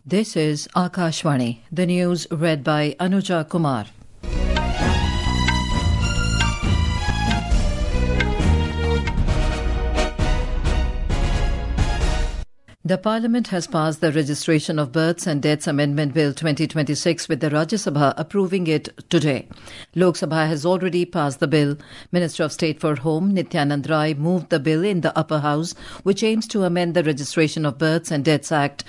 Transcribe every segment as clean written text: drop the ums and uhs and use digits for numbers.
This is Akashvani. The news read by Anuja Kumar. The Parliament has passed the Registration of Births and Deaths Amendment Bill 2026 with the Rajya Sabha approving it today. Lok Sabha has already passed the bill. Minister of State for Home Nityanand Rai moved the bill in the upper house, which aims to amend the Registration of Births and Deaths Act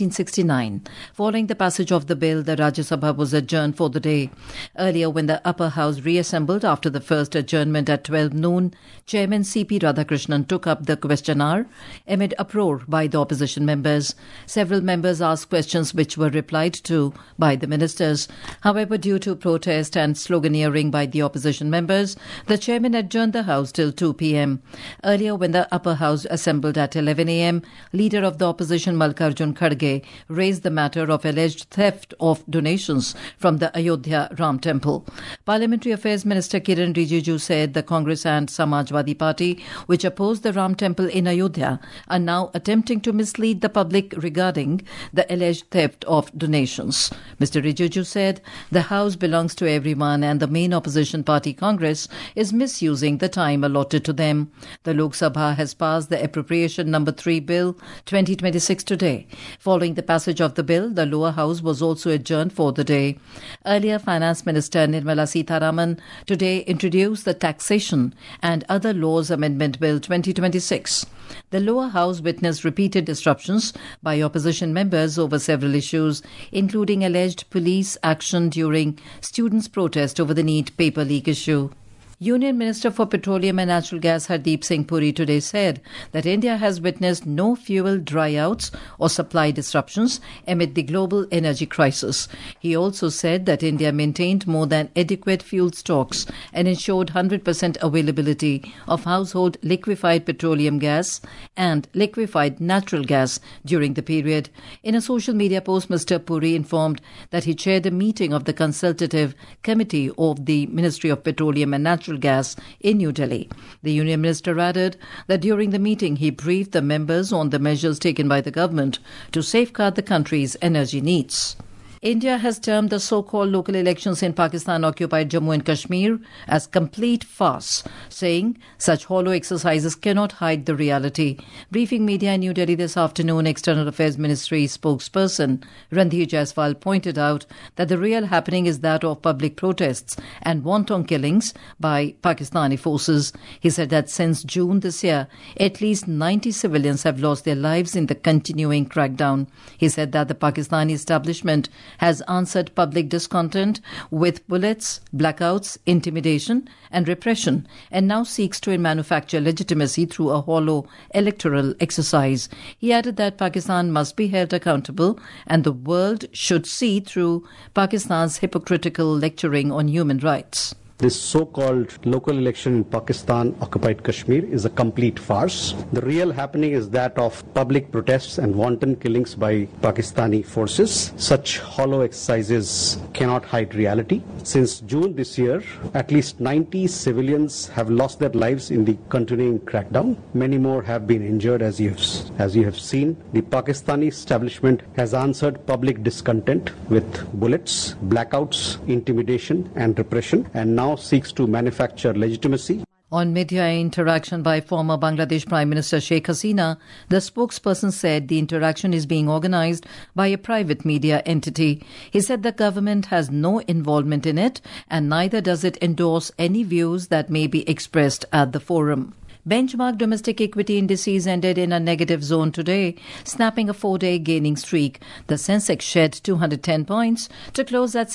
1969. Following the passage of the bill, the Rajya Sabha was adjourned for the day. Earlier, when the upper house reassembled after the first adjournment at 12 noon, Chairman C.P. Radhakrishnan took up the question hour amid uproar by the opposition members. Several members asked questions which were replied to by the ministers. However, due to protest and sloganeering by the opposition members, the chairman adjourned the house till 2 p.m. Earlier, when the upper house assembled at 11 a.m., leader of the opposition Mallikarjun Kharge raised the matter of alleged theft of donations from the Ayodhya Ram Temple. Parliamentary Affairs Minister Kiran Rijiju said the Congress and Samajwadi Party, which opposed the Ram Temple in Ayodhya, are now attempting to mislead the public regarding the alleged theft of donations. Mr. Rijiju said the House belongs to everyone and the main opposition party Congress is misusing the time allotted to them. The Lok Sabha has passed the Appropriation Number 3 Bill 2026 today. Following the passage of the bill, the lower house was also adjourned for the day. Earlier, Finance Minister Nirmala Sitharaman today introduced the Taxation and Other Laws Amendment Bill 2026. The lower house witnessed repeated disruptions by opposition members over several issues, including alleged police action during students' protest over the NEET paper leak issue. Union Minister for Petroleum and Natural Gas Hardeep Singh Puri today said that India has witnessed no fuel dryouts or supply disruptions amid the global energy crisis. He also said that India maintained more than adequate fuel stocks and ensured 100% availability of household liquefied petroleum gas and liquefied natural gas during the period. In a social media post, Mr. Puri informed that he chaired a meeting of the Consultative Committee of the Ministry of Petroleum and Natural Gas in New Delhi. The Union Minister added that during the meeting he briefed the members on the measures taken by the government to safeguard the country's energy needs. India has termed the so-called local elections in Pakistan-occupied Jammu and Kashmir as complete farce, saying such hollow exercises cannot hide the reality. Briefing media in New Delhi this afternoon, External Affairs Ministry spokesperson Randhir Jaiswal pointed out that the real happening is that of public protests and wanton killings by Pakistani forces. He said that since June this year, at least 90 civilians have lost their lives in the continuing crackdown. He said that the Pakistani establishment has answered public discontent with bullets, blackouts, intimidation and repression, and now seeks to manufacture legitimacy through a hollow electoral exercise. He added that Pakistan must be held accountable and the world should see through Pakistan's hypocritical lecturing on human rights. This so-called local election in Pakistan-occupied Kashmir is a complete farce. The real happening is that of public protests and wanton killings by Pakistani forces. Such hollow exercises cannot hide reality. Since June this year, at least 90 civilians have lost their lives in the continuing crackdown. Many more have been injured, as you have seen. The Pakistani establishment has answered public discontent with bullets, blackouts, intimidation and repression, and now seeks to manufacture legitimacy. On media interaction by former Bangladesh Prime Minister Sheikh Hasina, the spokesperson said the interaction is being organized by a private media entity. He said the government has no involvement in it and neither does it endorse any views that may be expressed at the forum. Benchmark domestic equity indices ended in a negative zone today, snapping a 4-day gaining streak. The Sensex shed 210 points to close at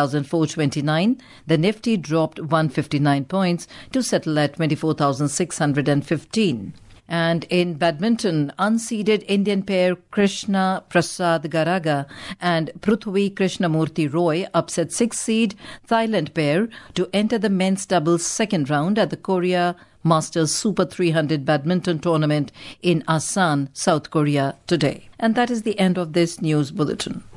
78,429. The Nifty dropped 159 points to settle at 24,615. And in badminton, unseeded Indian pair Krishna Prasad Garaga and Prithvi Krishnamurti Roy upset 6th seed Thailand pair to enter the men's doubles second round at the Korea Masters Super 300 badminton tournament in Asan, South Korea today. And that is the end of this news bulletin.